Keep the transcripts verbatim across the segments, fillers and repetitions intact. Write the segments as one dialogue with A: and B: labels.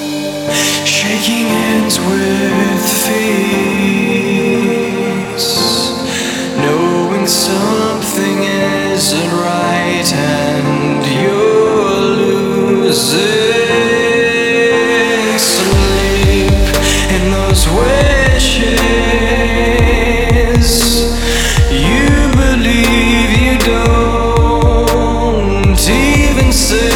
A: Shaking hands with face, knowing something isn't right and you're losing sleep in those wishes. You believe you don't even say.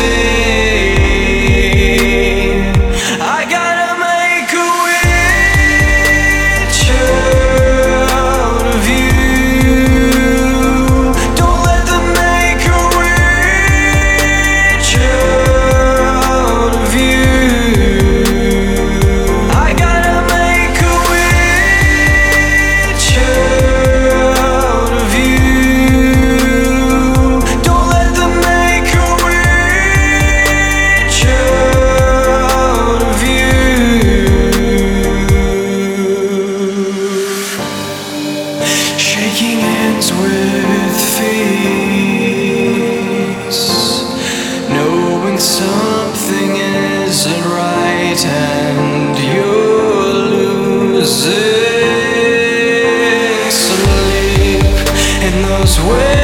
A: Shaking hands with face, knowing something isn't right and you're losing sleep in those ways.